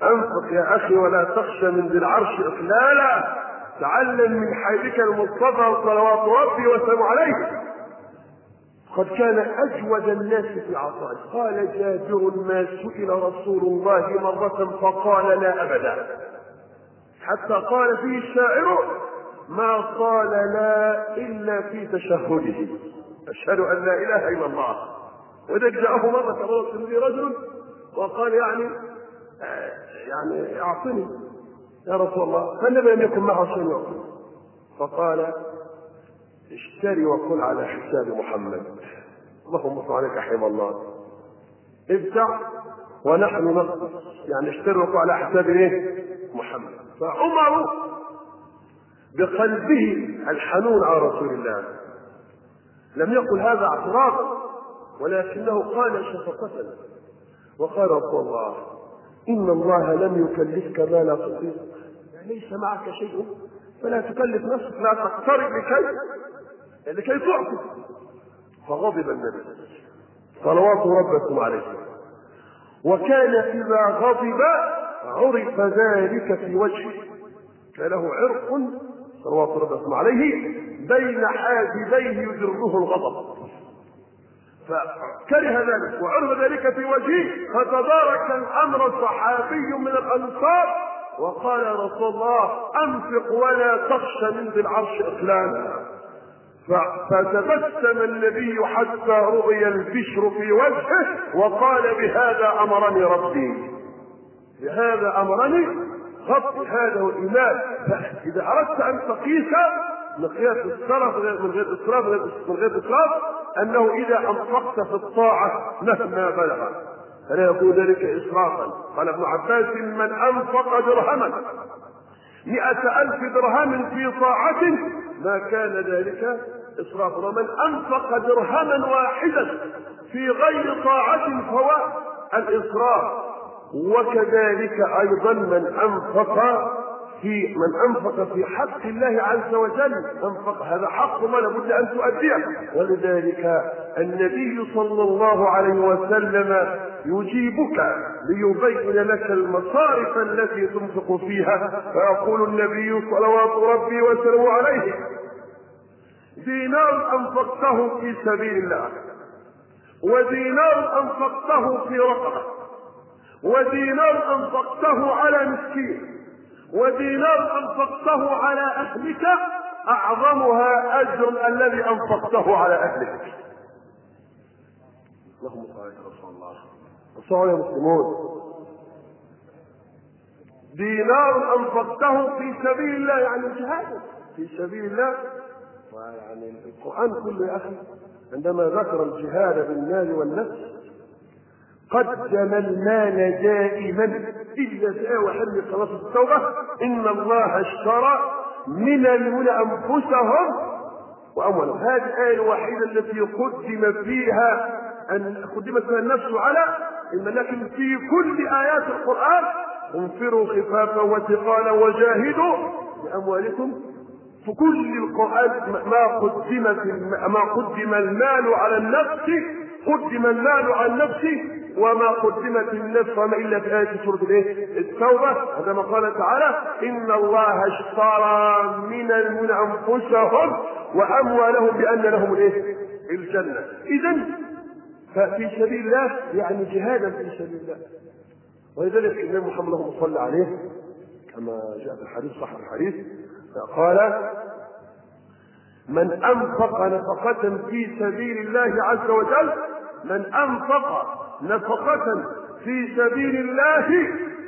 أنفق يا أخي ولا تخشى من ذي العرش إقلالا، تعلم من حبيبك المصطفى صلوات ربي وسلامه عليه. قد كان أجود الناس في عطائه. قال جابر: ما سئل رسول الله مرة فقال لا أبدا، حتى قال فيه الشاعر: ما قال لا إلا في تشهده، أشهد أن لا إله إلا الله. وإذا جاءه مرة رجل وقال يعني أعطني يا رسول الله، فالنبي لم يكن معه شيء يعطي، فقال: اشتري وكل على حساب محمد. اللهم صل عليك حبيب الله. ابدع ونحن نقص، يعني اشتري وكل على حساب محمد. فعمر بقلبه الحنون على رسول الله لم يقل هذا اعتراضا، ولكنه قال شفقة، وقال: رسول الله، إن الله لم يكلفك ما لا تطيق، يعني ليس معك شيء فلا تكلف نفسك، لا تقترب لكي تعطي. فغضب النبي صلوات ربكم عليه، وكان إذا غضب عرف ذلك في وجهه، كان له عرق صلوات ربكم عليه بين حاجبيه يجره الغضب، فكره ذلك وعرف ذلك في وجهه، فتدارك الأمر صحابي من الأنصار وقال: يا رسول الله، أنفق ولا تخشى من ذي العرش إقلالا. فتبسم النبي حتى رؤي البشر في وجهه وقال: بهذا أمرني ربي، بهذا أمرني ربي، هذا هو الإيمان. فإذا أردت أن تقيس مقياس السلف من غير إسراف أنه إذا أنفقت في الطاعة مهما بلغ فلا يكون ذلك إسرافا. قال ابن عباس: من أنفق درهما 100,000 درهم في طاعة ما كان ذلك إسرافا، ومن أنفق درهما واحدا في غير طاعة فهو الإسراف. وكذلك أيضا من أنفق في حق الله عز وجل، أنفق هذا حق ما لابد أن تؤديه. ولذلك النبي صلى الله عليه وسلم يجيبك ليبين لك المصارف التي تنفق فيها، فيقول النبي صلوات ربي وسلامه عليه: دينار أنفقته في سبيل الله، ودينار أنفقته في رقبة، ودينار أنفقته على مسكين، ودينار أنفقته على أهلك أعظمها أجر الذي أنفقته على أهلك. اللهم صل على رسول الله. الصلاة يا مسلمون، دينار أنفقته في سبيل الله يعني جهاد في سبيل الله. ويعني القرآن كله يا أخي عندما ذكر الجهاد بالمال والنفس قدم المال دائما، إلا في آية واحدة من سورة التوبة: إن الله اشترى من المؤمنين أنفسهم وأموالهم. هذه الآية الوحيدة التي قدمت فيها النفس على المال، لكن في كل آيات القرآن: انفروا خفافا وثقالا وجاهدوا بأموالكم. في كل القرآن ما قدم المال على النفس، قدم المال على النفس، وما قدمت النفس وما إلا في آية سورة التوبة عندما قال تعالى: إن الله اشترى من المؤمنين أنفسهم وأموالهم بأن لهم الجنة. إذن ففي سبيل الله يعني جهادا في سبيل الله. ولذلك النبي محمد اللهم صل عليه كما جاء في الحديث صح الحديث قال: من أنفق نفقة في سبيل الله عز وجل، من أنفق نفقة في سبيل الله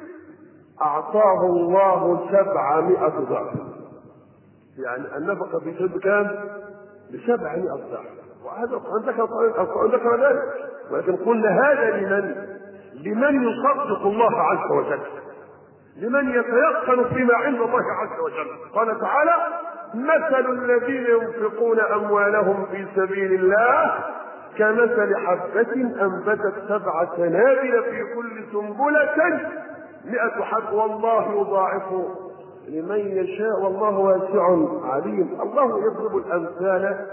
أعطاه الله 700 ضعف. يعني النفقة في سبيل كام؟ ب700 ضعف. وهذا القرآن ذكر ذلك، ولكن قلنا هذا لمن يصدق الله عز وجل، لمن يتيقن فيما عند الله عز وجل. قال تعالى: مثل الذين ينفقون أموالهم في سبيل الله كمثل حبة أنبتت 7 سنابل في كل سنبلة 100 حبة والله يضاعف لمن يشاء والله واسع عليم. الله يضرب الأمثال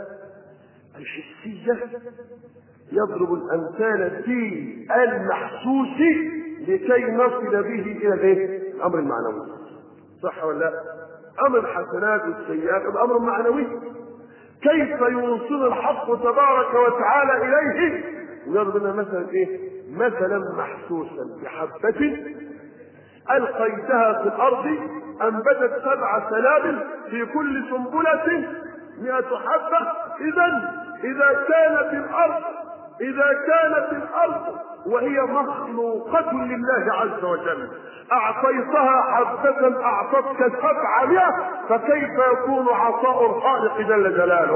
الحسية، يضرب الأمثال في المحسوس لكي نصل به الى الايه؟ الامر المعنوي. صح ولا لا؟ امر الحسنات والسيئات الامر المعنوي. كيف يوصل الحق تبارك وتعالى اليه؟ يضرب لنا مثلا ايه؟ مثلا محسوسا بحبة القيتها في الارض انبتت 7 سنابل في كل سنبلة 100 حبة. إذا كانت الأرض وهي مخلوقة لله عز وجل أعطيتها حبة أعطتك 700، فكيف يكون عطاء الخالق جل جلاله؟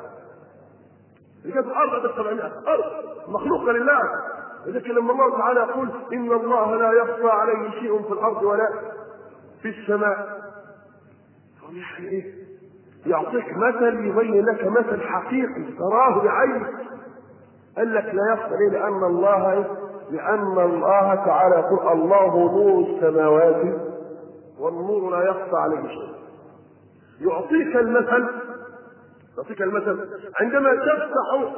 كانت الأرض 700 أرض مخلوقة لله. لكن لما الله تعالى يقول إن الله لا يخفى عليه شيء في الأرض ولا في السماء، يعني إيه؟ يعطيك مثل يبين لك مثل حقيقي تراه بعينك. قال لك لا يخفى ليه؟ لأن الله تعالى يقول الله نور السماوات والنور لا يخفى عليه شيء. يعطيك المثل عندما تفتح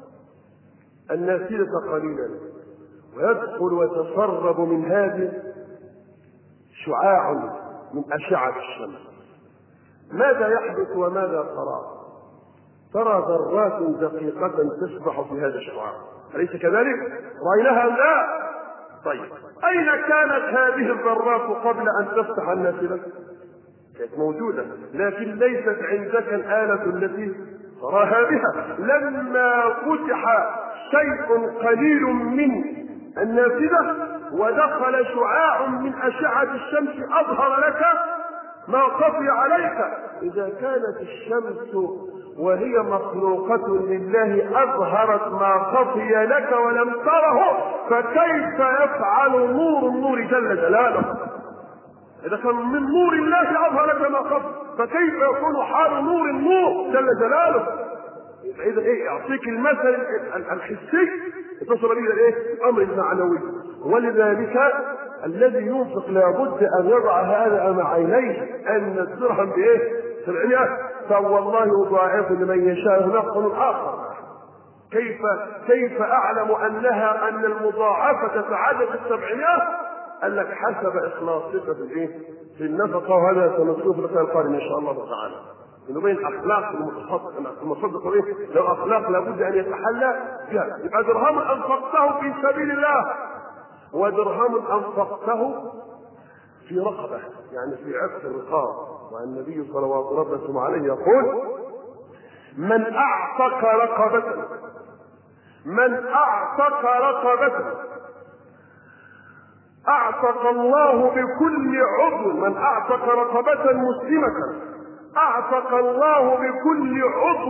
النافذة قليلا ويدخل ويتسرب من هذه شعاع من أشعة الشمس، ماذا يحدث وماذا ترى ذرات دقيقة تسبح في هذا الشعاع، أليس كذلك؟ رأيناها لا؟ طيب أين كانت هذه الذرات قبل أن تفتح النافذة؟ كانت موجودة، لكن ليست عندك الآلة التي تراها بها. لما فتح شيء قليل من النافذة ودخل شعاع من أشعة الشمس أظهر لك ما خفي عليك. إذا كانت الشمس وهي مخلوقة لله أظهرت ما خفي لك ولم تره، فكيف يفعل نور النور جل جلاله؟ إذا كان من نور الله أظهر لك ما خفي، فكيف يكون حال نور النور جل جلاله؟ إذا إيه؟ يعطيك المثل الحسي اتصل به إيه؟ الأمر المعنوي. ولذلك الذي ينفق لابد أن يضع هذا أمام عينيه، أن الدرهم بإيه؟ 700، فوالله يضاعف لمن يشاء. نقل آخر كيف أعلم أن المضاعفة تعادل 700؟ قال لك حسب إخلاصك في الإيه؟ في النفقة، وهذا سنشوف لك القادم إن شاء الله تعالى. نبين أخلاق المتصدق به، لو أخلاق لابد أن يتحلى بها. يبقى درهم أنفقته في سبيل الله، ودرهم أنفقته في رقبة، يعني في عتق الرقاب. والنبي صلوات ربه وسلامه عليه يقول من أعتق رقبة أعتق الله بكل عضو، من أعتق رقبة مسلمة أعتق الله بكل عضو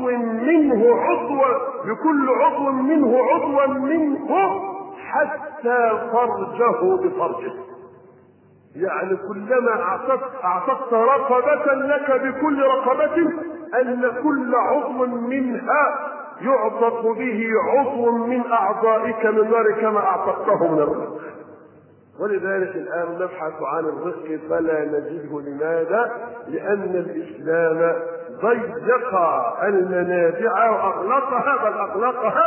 منه حتى فرجه بفرجه. يعني كلما أعتقت رقبة لك بكل رقبة أن كل عضو منها يعتق به عضو من أعضائك من نار كما أعتقته من الرزق. ولذلك الآن نبحث عن الرزق فلا نجده. لماذا؟ لأن الإسلام ضيق المنابع وأغلقها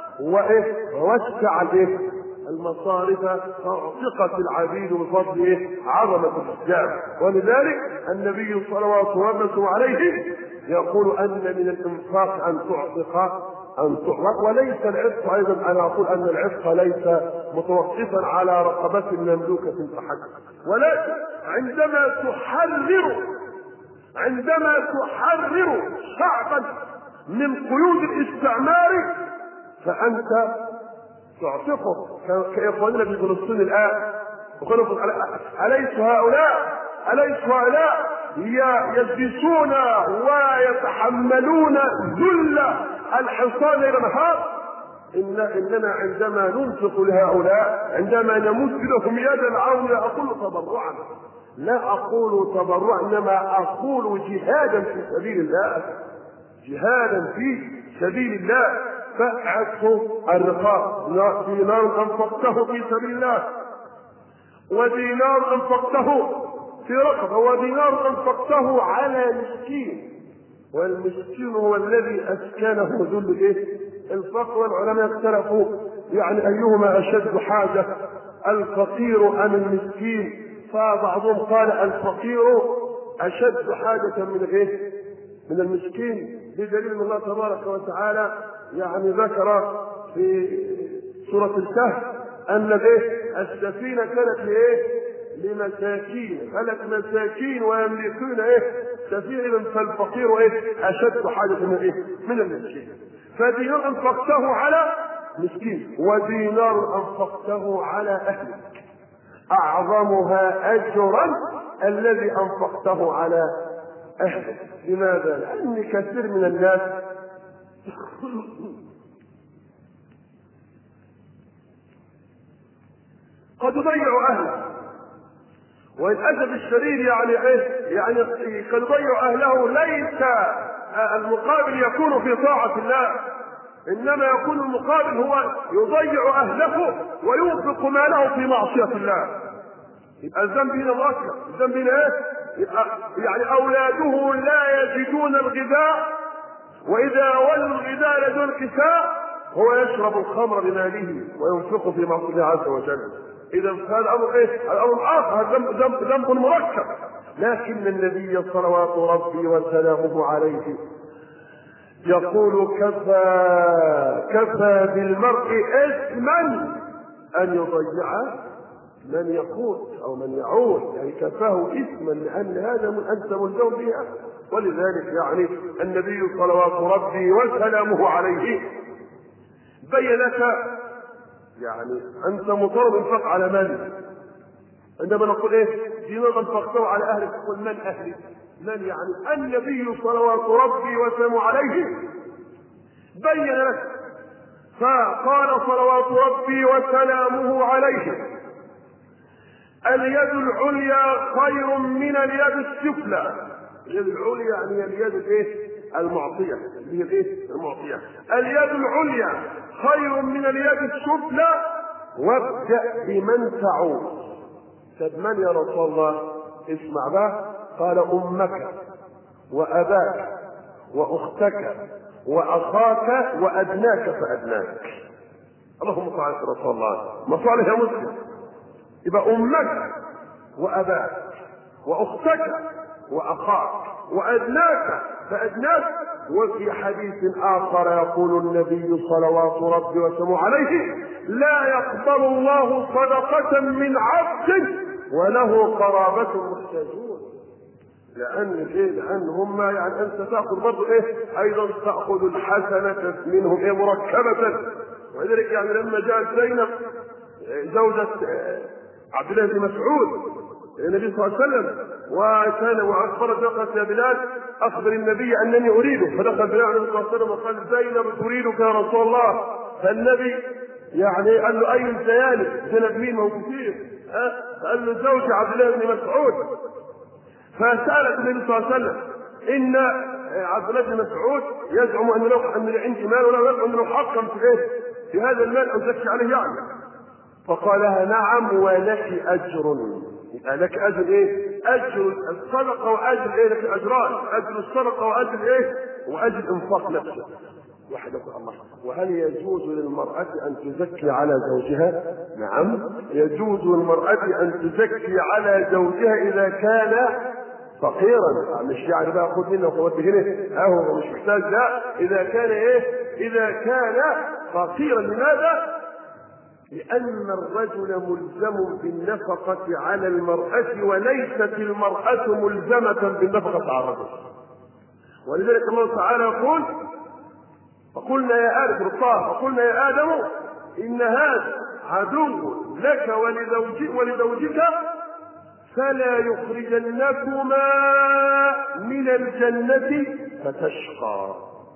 ووسع المصارف، فاعتقت العبيد بفضل عظمة الإسلام. ولذلك النبي صلوات الله وسلامه عليه يقول أن من الإنفاق أن تعتق. وليس العتق أيضا، أنا أقول أن العتق ليس متوقفا على رقبة مملوكة فحسب، ولكن عندما تحرر شعبا من قيود الاستعمار فأنت تعتقه، كإخواننا في فلسطين الآن. أليس هؤلاء يلبسون ويتحملون ذل الحصان إلى نهار؟ إننا عندما ننفق لهؤلاء، عندما نمد لهم يد العون، لا أقول تبرعا إنما أقول جهادا في سبيل الله. فعتق الرقاب دينار أنفقته في سبيل الله، ودينار أنفقته في رقبة، ودينار أنفقته على مسكين، والمسكين هو الذي أسكنه ذل الفقر. والعلماء اختلفوا يعني أيهما أشد حاجة الفقير أم المسكين؟ فبعضهم قال الفقير أشد حاجة من إيه؟ من المسكين، بدليل أن الله تبارك وتعالى يعني ذكر في سورة الكهف أن السفينة كانت لإيه؟ لمساكين، قالت مساكين ويملكون سفينة، فالفقير أشد حاجة من من المسكين. فدينار أنفقته على مسكين ودينار أنفقته على أهلك أعظمها أجرا الذي أنفقته على أهلك. لماذا؟ لأن كثير من الناس قد يضيع أهله، وللأسف الشديد يعني قد يضيع أهله. ليس المقابل يكون في طاعة الله، إنما يكون المقابل هو يضيع أهله وينفق ماله في معصية الله. يبقى الذنب هنا مركب، الذنب هنا يبقى يعني أولاده لا يجدون الغذاء، وإذا ولوا الغذاء لدون كساء هو يشرب الخمر بماله وينفق في معصية الله عز وجل. إذا فهذا الأمر الأمر آخر، ذنب مركب. لكن النبي صلوات ربي وسلامه عليه يقول كفى بالمرء إثما أن يضيع من يقوت أو من يعود، يعني كفاه إثما لأن هذا أنت ملزم بها. ولذلك يعني النبي صلوات ربي وسلامه عليه بين لك يعني أنت مطالب انفق على من؟ عندما نقول دينار انفقته على أهلك، تقول من أهلك؟ من يعني النبي صلوات ربي وسلامه عليه بين لك، فقال صلوات ربي وسلامه عليه اليد العليا خير من اليد السفلى. اليد العليا يعني اليد المعطية، هي المعطية. اليد العليا خير من اليد السفلى، وابدأ بمن تعود. طب من يا رسول الله؟ اسمع بقى. قال أمك وأباك وأختك وأخاك وأدناك فأدناك. اللهم صل على رسول الله، مصالح يا مسلم. يبقى أمك وأباك وأختك وأخاك وأدناك فأدناك. وفي حديث آخر يقول النبي صلوات ربي وسلامه عليه لا يقبل الله صدقة من عبد وله قرابة محتاجون. لأن هم يعني أنت تأخذ برضه أيضا تأخذ الحسنة منهم مركبة. ولذلك يعني لما جاءت زينب زوجة عبد الله بن مسعود النبي صلى الله عليه وسلم وكان وأخبرت دخلت يا بلال أخبر النبي أنني أريده، فدخل بلال عليه الصلاة والسلام وقال زينب تريدك يا رسول الله. فالنبي يعني قال له أي الزيانب؟ زينب مين؟ ما هو كثير. قال له زوج عبد الله بن مسعود. فسألت النبي صلى الله عليه وسلم إن عبد الله بن مسعود يزعم أن عندي مال ولا يزعم أنه حقا في هذا المال أزكي عليه يعني. فقال لها نعم ولك أجر. يبقى لك أجر أجر الصدقة وأجر لك أجران، أجر الصدقة وأجر وأجر إنفاق نفسه. واحد يقول الله، وهل يجوز للمرأة أن تزكي على زوجها؟ نعم يجوز للمرأة أن تزكي على زوجها إذا كان فقيرا. مش يعني بقى خذ منه وخذ هنا هو مش محتاج، لا، إذا كان إذا كان فقيرا. لماذا؟ لأن الرجل ملزم بالنفقة على المرأة وليست المرأة ملزمة بالنفقة على الرجل. ولذلك الله تعالى يقول فقلنا يا آدم فقلنا يا آدم إن هذا عدو لك ولزوجك فلا يخرجنكما من الجنة فتشقى.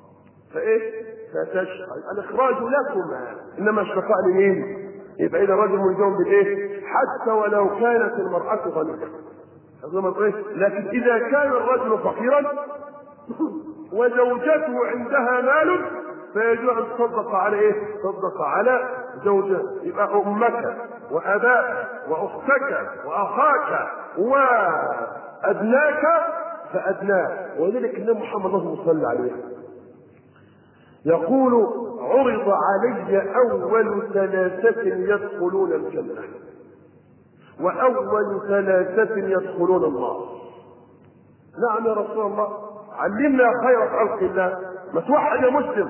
فتشقى الإخراج لكما، إنما الشقاء لمين؟ يبقى إذا الرجل ملزم حتى ولو كانت المرأة غنية. لكن إذا كان الرجل فقيرا وزوجته عندها مال فيجوز أن تصدق على تصدق على زوجها. يبقى أمك وأباك وأختك وأخاك وأدناك فأدناك. ولذلك النبي محمد اللهم صل عليه يقول عرض علي أول ثلاثة يدخلون الجنة. وأول ثلاثة يدخلون النار. نعم يا رسول الله، علمنا خير خلق الله، ما توحد يا مسلم.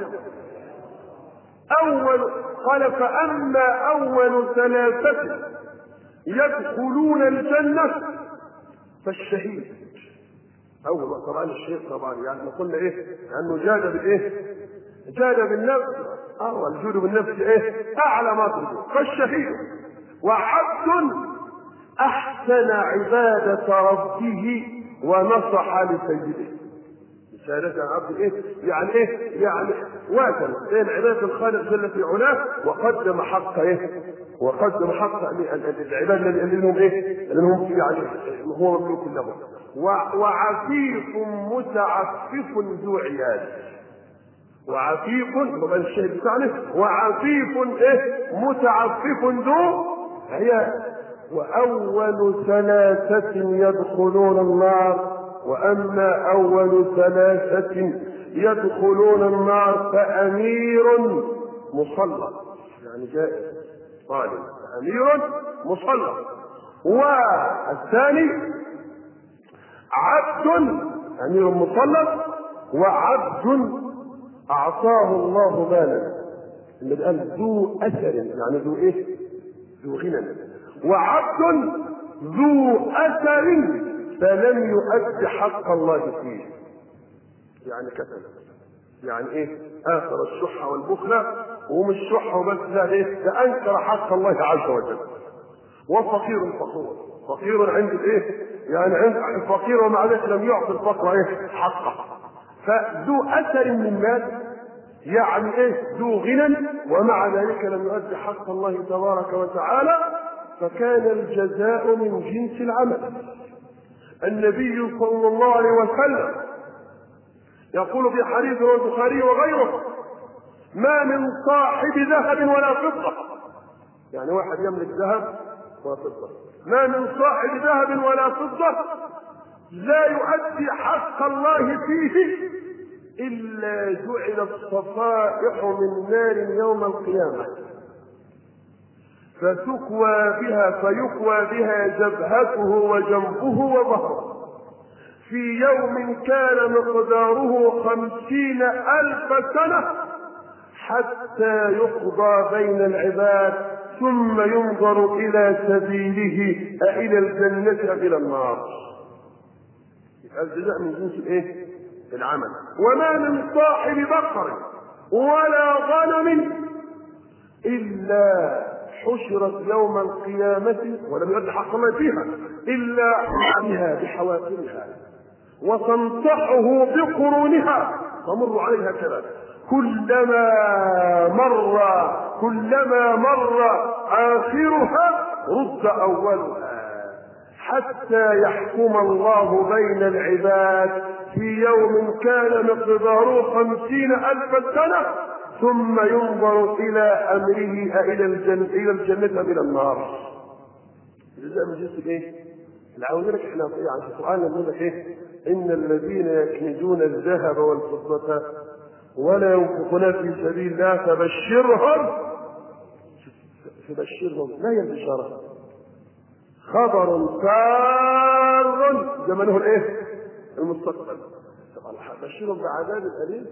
قال فأما أول ثلاثة يدخلون الجنة فالشهيد. أول طبعا الشهيد طبعا يعني ما قلنا إيه؟ لأنه جاد بالإيه؟ جاد بالنفس. الجود بالنفس إيه؟ أعلى ما ترجو. فالشهيد وعبد أحسن عبادة ربه ونصح لسيده. شهادة عبد إيه؟ يعني إيه؟ يعني وازن بين عبادة الخالق جل في علاه وقدم حق إيه؟ وقدم حق العباد اللي هم إيه؟ اللي هم يعني هو مملوك لهم. وعفيف متعفف ذو عيال. وعفيف طبعا الشهيد بتاعنا وعفيف إيه؟ متعفف ذو عيال. وأول ثلاثة يدخلون النار. وأما أول ثلاثة يدخلون النار فأمير مسلط، يعني جائز طالب، أمير مسلط. والثاني عبد أمير مسلط وعبد أعطاه الله مالا، اللي قال ذو أثر يعني ذو إيه؟ ذو غنى. وعبد ذو أثر فلم يؤد حق الله فيه، يعني كتب، يعني ايه؟ اثر الشح والبخل، ومش شح وبس، لا ايه؟ ده انكر حق الله عز وجل. وفقير فخور، فقير عند الايه؟ يعني عند فقير ومع ذلك لم يعطي الفقر ايه؟ حقه. فذو اثر من مال يعني ايه؟ ذو غنى ومع ذلك لم يؤد حق الله تبارك وتعالى، فكان الجزاء من جنس العمل. النبي صلى الله عليه وسلم يقول في حديث البخاري وغيره: ما من صاحب ذهب ولا فضة، يعني واحد يملك ذهب وفضة، ما من صاحب ذهب ولا فضة لا يؤدي حق الله فيه إلا جعلت صفائح من نار يوم القيامة فيكوى بها جبهته وجنبه وظهره في يوم كان مقداره 50,000 سنة حتى يقضى بين العباد ثم ينظر إلى سبيله أإلى الجنة إلى النار. الجزاء من جنس الايه؟ العمل. وما من صاحب بقر ولا غنم إلا حشرت يوم القيامة ولم يؤد حق الله فيها إلا بها بحوافرها وتنصحه بقرونها تمر عليها كذا كلما مر آخرها رد أولها حتى يحكم الله بين العباد في يوم كان مقداره 50,000 سنة ثم ينظر إلى أمره إلى الجنة إلى النار. الجزاء من جنس إيه؟ العاوزين لك إحنا عن القرآن يقول لك إيه؟ إن الذين يكنزون الذهب والفضة ولا ينفقون في سبيل الله فبشرهم لا هي البشارة خبر سار زمنه الايه؟ المستقبل. بشرهم بعذاب أليم.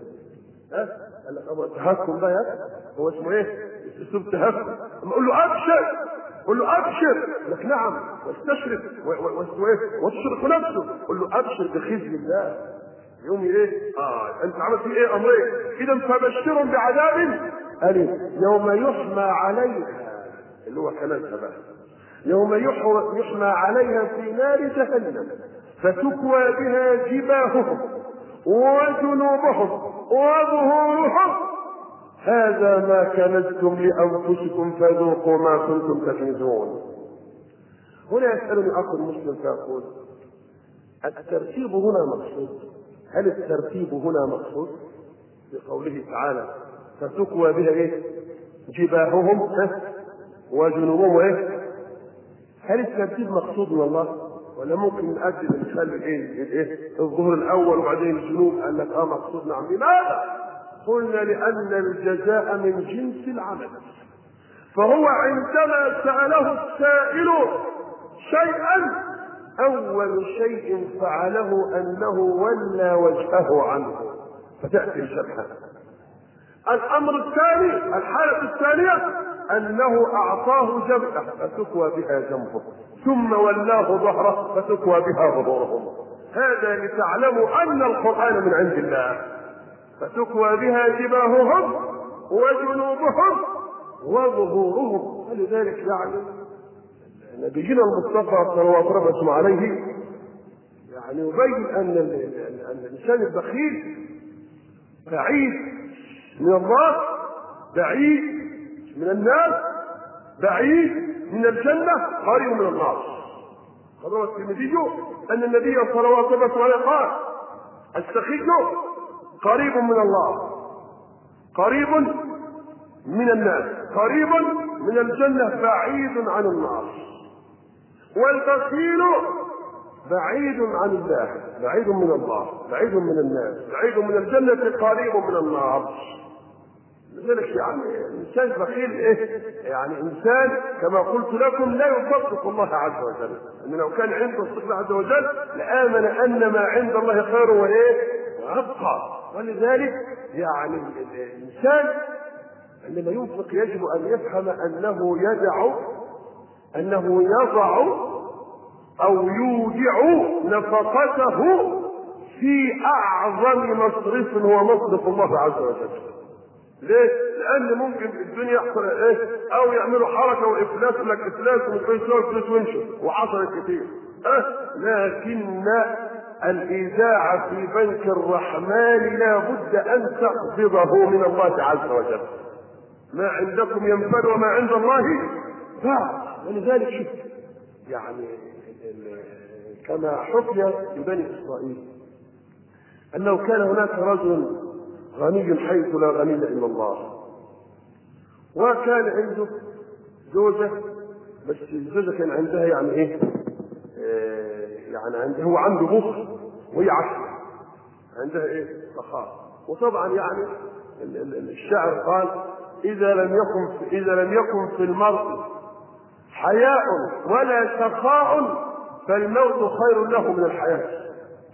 تهكم بقى هو اسمه ايه؟ اسلوب تهكم. قول له ابشر لك نعم واستشرف واشرف نفسه. قول له ابشر بخزي الله يوم ايه؟ انت عملت فيه ايه؟ امرين اذا فبشرهم بعذاب أليم يوم يحمى عليها اللي هو كلامها بقى يوم يحمى عليها في نار جهنم فتكوى بها جباههم وجنوبهم وظهورهم هذا ما كنزتم لأنفسكم فذوقوا ما كنتم تكنزون. هنا يسألني أخ المسلم فيقول الترتيب هنا مقصود؟ هل الترتيب هنا مقصود بقوله تعالى فتكوى بها ايه؟ جباههم وجنوبهم ايه؟ هل الترتيب مقصود من الله ولا ممكن نأجل نخلي ايه الظهر الاول وبعدين الجنوب؟ قال لك مقصود. نعم. لماذا؟ قلنا لأن الجزاء من جنس العمل. فهو عندما سأله السائل شيئا أول شيء فعله أنه ولى وجهه عنه فتأتي الجبهة. الأمر الثاني، الحالة الثانية، أنه أعطاه جبهة فتكوى بها جنبه، ثم ولاه ظهره فتكوى بها ظهورهم. هذا لتعلموا أن القرآن من عند الله، فتكوى بها جباههم وجنوبهم وظهورهم. ولذلك يعني نبينا المصطفى صلوات الله وسلامه عليه يعني يبين أن الإنسان البخيل بعيد من الله، بعيد من الناس، بعيد من الجنة، قريب من النار. روى الترمذي أن النبي صلوات الله وسلامه عليه قال: السخي قريب من الله، قريب من الناس، قريب من الجنة، بعيد عن النار. والبخيل بعيد عن الله، بعيد من الله، بعيد من الناس، بعيد من الجنة، قريب من النار. لذلك يعني الإنسان البخيل يعني إنسان كما قلت لكم لا يصدق الله عز وجل، أن لو كان عنده الصدق الله عز وجل لآمن أن ما عند الله خير وأبقى. ولذلك يعني الإنسان عندما ينفق يجب أن يفهم أنه يضع أو يودع نفقته في أعظم مصرف هو مصرف الله عز وجل. ليه؟ لأن ممكن في الدنيا يحصل أو يعملوا حركة وإفلاس، لك إفلاس وفلوس ويمشوا وحصل كتير. لكن الإيداع في بنك الرحمن لا بد أن تقبضه من الله عز وجل. ما عندكم ينفد وما عند الله باق. ولذلك شوف يعني كما حكي لبني إسرائيل أنه كان هناك رجل غني حيث لا غني إلا الله، وكان عنده زوجة، بس الزوجة كان عندها يعني يعني هو عنده بخل وهي عافية، عندها سخاء. وطبعا يعني الشاعر قال: إذا لم يكن في المرء حياء ولا سخاء فالموت خير له من الحياة.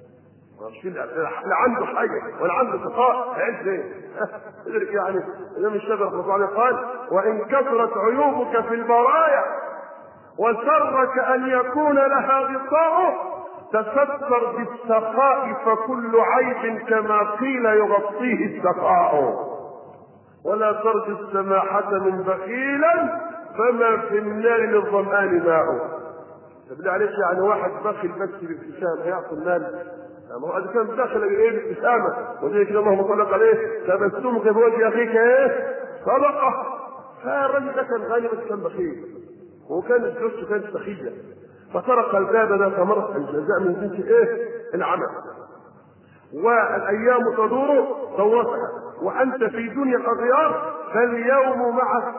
لا عنده حاجة ولا عنده سخاء عيش ايه؟ يعني الإمام الشافعي قال: وإن كثرت عيوبك في البرايا وسرك أن يكون لها غطاء تستر بالسخاء فكل عيب كما قيل يغطيه السخاء، ولا ترجو السماحة من بخيلا فما في النار للظمآن ماء. بالله عليك يعني واحد بخل بس بالابتسامة هيعطي المال، ما هو إذا كان داخل بالابتسامة وزي كده اللهم صل عليه تبسمك في وجه أخيك صدقة. فالرجل ده كان غني بس كان بخيل، وكانت زوجته كانت سخية، فطرق الباب ذات مرة الجزاء من جنس العمل. والأيام تدور دورتها وأنت في دنيا الأغيار، فاليوم معك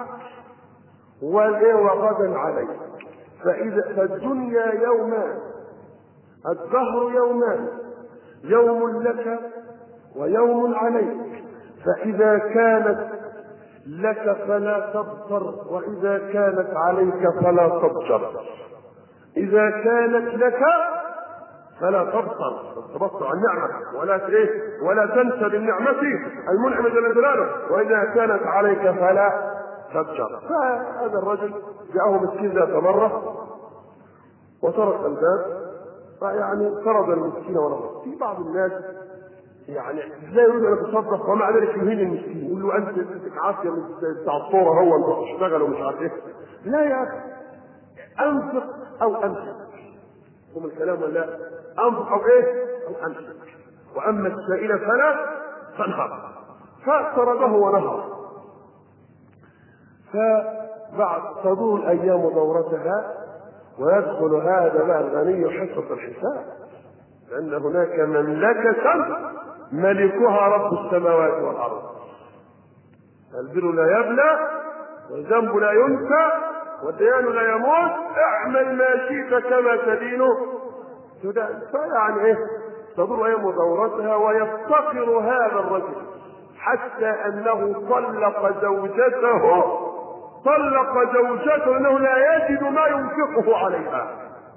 وغدا عليك. فالدنيا يومان، الدهر يومان، يوم لك ويوم عليك، فإذا كانت لك فلا تبصر، وإذا كانت عليك فلا تبصر. إذا كانت لك فلا تبصر عن نعمة ولا تنسى بالنعمة المنعم جل جلاله، وإذا كانت عليك فلا تبصر. فهذا الرجل جاءه مسكين ذات مرة وطرق الباب، فيعني طرد المسكين ونظر. في بعض الناس يعني لا يريد ان يتصدق ومع ذلك يهين المسكين، يقول له انت عافيه من بتاع الصوره، هو انت تشتغل ومش عارف ايه. لا يا اخي، انفق او امسك. هم الكلام ولا انفق او او امسك، واما السائل فلا تنهر. فطرده ونهر. فبعد تدور الايام دورتها ويدخل هذا بقى الغني حصة الحساب، لأن هناك مملكة ملكها رب السماوات والأرض. البر لا يبلى والذنب لا ينسى والديان لا يموت، اعمل ما شئت كما تدين تدان. فيعني تدور أيام دورتها. ويفتقر هذا الرجل حتى أنه طلق زوجته، أنه لا يجد ما ينفقه عليها.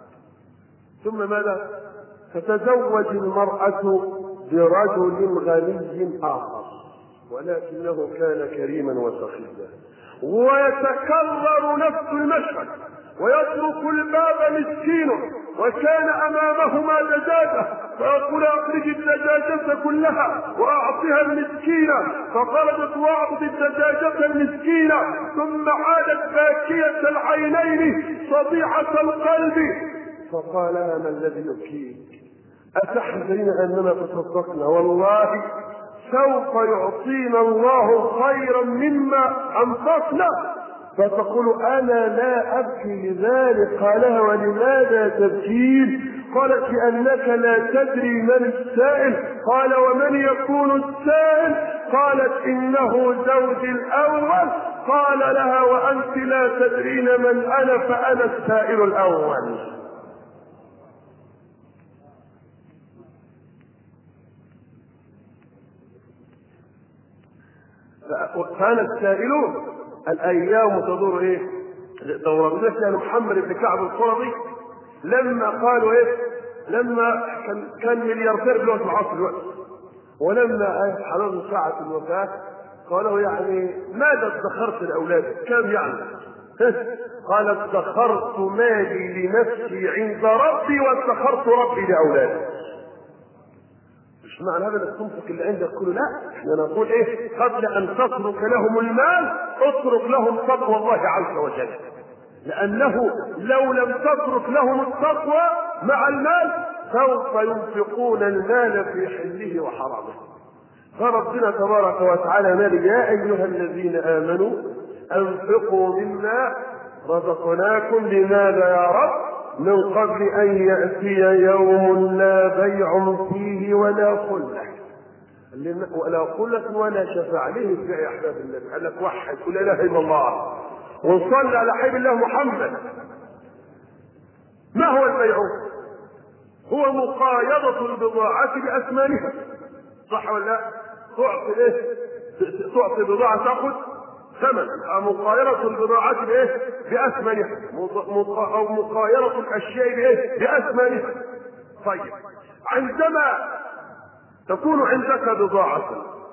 ثم ماذا؟ فتزوج المرأة برجل غني آخر ولكنه كان كريما وسخيا، ويتكرر نفس المشهد، ويترك الباب مسكين وكان امامهما دجاجه فيقول اخرج الدجاجه كلها واعطها المسكينه، فخرجت واعطت الدجاجه المسكينه ثم عادت باكيه العينين صديعه القلب، فقال ما الذي يبكيك؟ اتحزنين اننا تصدقنا؟ والله سوف يعطينا الله خيرا مما انفقنا. فتقول انا لا ابكي لذلك. قالها ولماذا تبكين؟ قالت لانك لا تدري من السائل. قال ومن يكون السائل؟ قالت انه زوجي الاول. قال لها وانت لا تدرين من انا فانا السائل الاول. كان السائلون الايام تدور ايه؟ دورة. مثل محمد بن كعب القرظي لما قالوا ايه؟ لما كان ملياردير في العصر الوقت، ولما حضر ساعة الوفاة قالوا يعني ماذا ادخرت لاولادك؟ كم يعني؟ قال ادخرت مالي لنفسي عند ربي وادخرت ربي لاولادي. مش معنى هذا انك تنفق اللي عندك كله، لا، احنا نقول ايه؟ قبل ان تترك لهم المال اترك لهم تقوى الله عز وجل، لانه لو لم تترك لهم التقوى مع المال سوف ينفقون المال في حله وحرامه. فربنا تبارك وتعالى قال يا ايها الذين امنوا انفقوا مما رزقناكم. لماذا يا رب؟ من قبل ان ياتي يوم لا بيع فيه ولا خله ولا خله ولا شفاعه. ليه البيع يا احباب النبي؟ قال لك وحد قل لا اله الا الله وصلى على حبيب الله محمد. ما هو البيع؟ هو مقايضه البضاعه باثمانها، صح ولا لا؟ تعطي ايه؟ تعطي بضاعه تاخذ ثمن. مقايرة البضاعة بايه؟ باثمانها، او مقايرة الاشياء بايه؟ باثمانها. طيب عندما تكون عندك بضاعة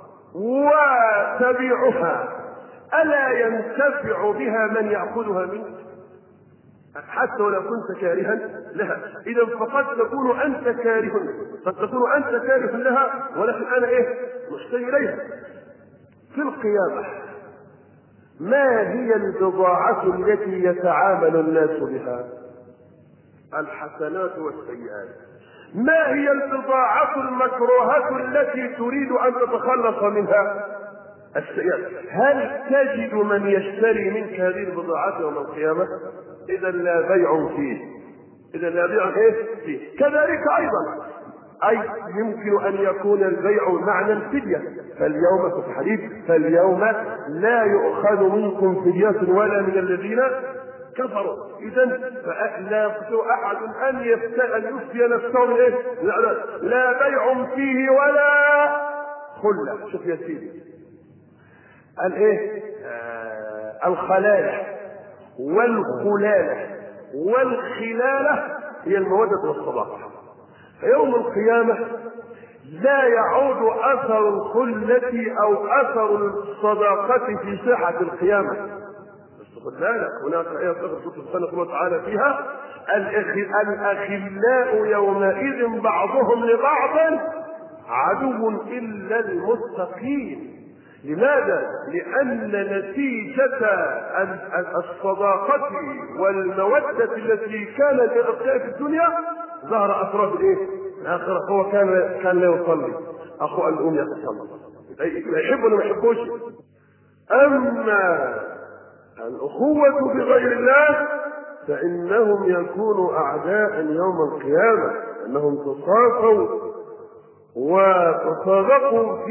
وتبيعها الا ينتفع بها من ياخذها منك حتى ولو كنت كارها لها؟ اذا فقد تكون انت كاره، قد تكون انت كاره لها ولكن انا ايه؟ مشتري اليها. في القيامة ما هي البضاعة التي يتعامل الناس بها؟ الحسنات والسيئات. ما هي البضاعة المكروهة التي تريد أن تتخلص منها؟ السيئات. هل تجد من يشتري منك هذه البضاعة يوم القيامة؟ إذا لا بيع فيه، إذا لا بيع فيه. كذلك أيضا يمكن أن يكون البيع معنى الفدية. فاليوم في الحديث فاليوم لا يؤخذ منكم فدية ولا من الذين كفروا. إذا لا يستطيع أحد أن يفدي نفسه من إيه؟ لا بيع فيه ولا خلة. شوف يا سيدي الإيه؟ الخلالة والخلالة والخلالة هي المودة والصداقة. يوم القيامة لا يعود أثر الخلة أو أثر الصداقة في ساحة القيامة. بس خد بالك هناك آية سبحانه وتعالى فيها الأخلاء يومئذ بعضهم لبعض عدو إلا المتقين. لماذا؟ لأن نتيجة الصداقة والمودة التي كانت في الدنيا ظهر أثرها في إيه؟ الآخرة. هو كان لا يصلي، أخو الأم يتصلي، يحب ولا ما يحبوش. أما الأخوة بغير الله فإنهم يكونوا أعداء يوم القيامة، أنهم تصافوا وتصادقوا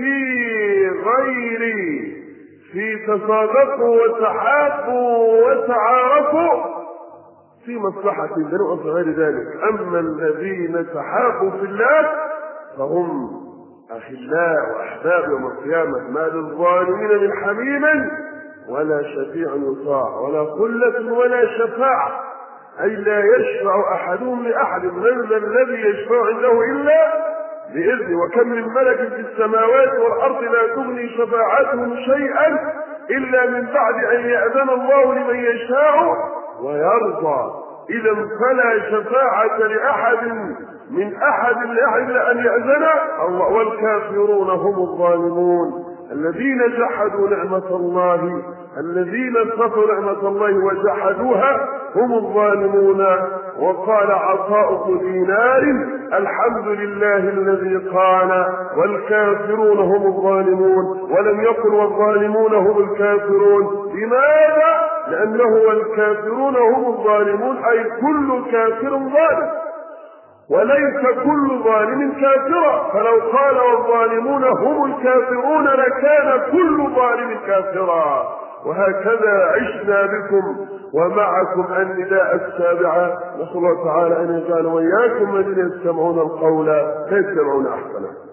في تصادقوا وتحابوا وتعارفوا في مصلحة البنوء في غير ذلك. أما الذين تحابوا في الله فهم أخلاء وأحباب يوم القيامة. ما للظالمين من حميم ولا شفيع يطاع ولا خلة ولا شفاعة. أي لا يشفع أحدهم لأحد، من ذا الذي يشفع عنده إلا بإذنه، وكم من ملك في السماوات والأرض لا تغني شفاعتهم شيئا إلا من بعد أن يأذن الله لمن يشاء ويرضى. إذا فلا شفاعة لأحد من أحد إلا أن يأذن الله، والكافرون هم الظالمون الذين جحدوا نعمة الله، الذين صفوا نعمة الله وجحدوها هم الظالمون. وقال عطاء دينار الحمد لله الذي قال والكافرون هم الظالمون، ولم يقل والظالمون هم الكافرون. لماذا؟ لأنه والكافرون هم الظالمون أي كل كافر ظالم، وليس كل ظالم كافرا، فلو قال والظالمون هم الكافرون لكان كل ظالم كافرا. وهكذا عشنا بكم ومعكم النداء السابعة. نسأل الله تعالى أن يجعل وإياكم الذين يستمعون القول فيتبعون أحسنه.